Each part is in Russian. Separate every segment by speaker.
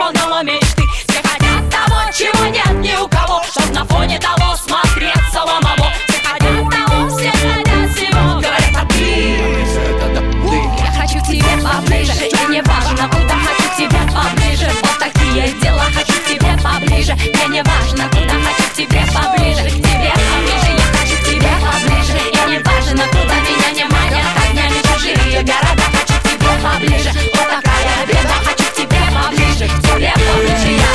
Speaker 1: исполнила мечты. Все хотят того, чего нет ни у кого, чтоб на фоне того смотреться самому. Все хотят того, все хотят всего. Говорят, а ты? Я хочу к тебе поближе, мне не важно куда, хочу к тебе поближе. Вот такие дела, хочу к тебе поближе. Мне не важно куда, хочу к тебе поближе. К тебе поближе, я хочу к тебе поближе. И не важно куда, меня не манят огнями чужие города. Хочу к тебе поближе, вот такая беда. Хочу к тебе поближе, к тебе поближе я.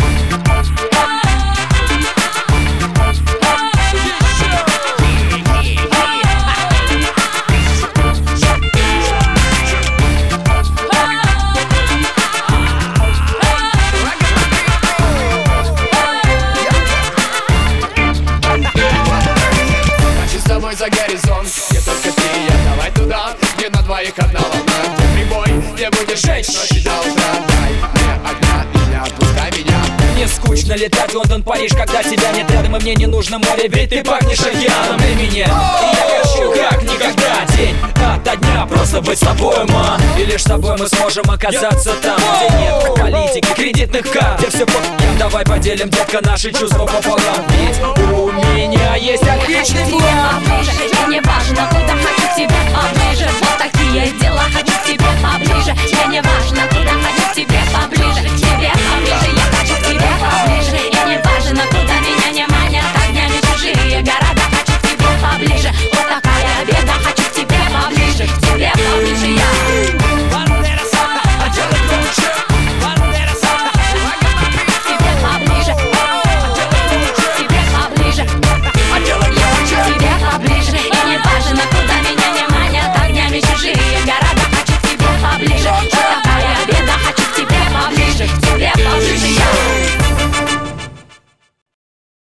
Speaker 2: За горизонт, где только ты и я. Давай туда, где на двоих одна волна. Где прибой, где будешь жечь ночи до утра. Дай мне огня и не отпускай меня.
Speaker 3: Мне скучно летать Лондон, Париж, когда тебя нет рядом. И мне не нужно море, ведь ты пахнешь океаном времени. И я хочу как никогда день ото дня просто быть с тобой, ма. И лишь с тобой мы сможем оказаться там, где нет политики, кредитных карт, где все по ***ям. Давай поделим, детка, наши чувства пополам. Ведь у меня есть отличный план.
Speaker 1: Мне не важно куда, хочу к тебе поближе. Вот такие дела, хочу к тебе поближе. Мне не важно куда, хочу к тебе поближе. К тебе поближе.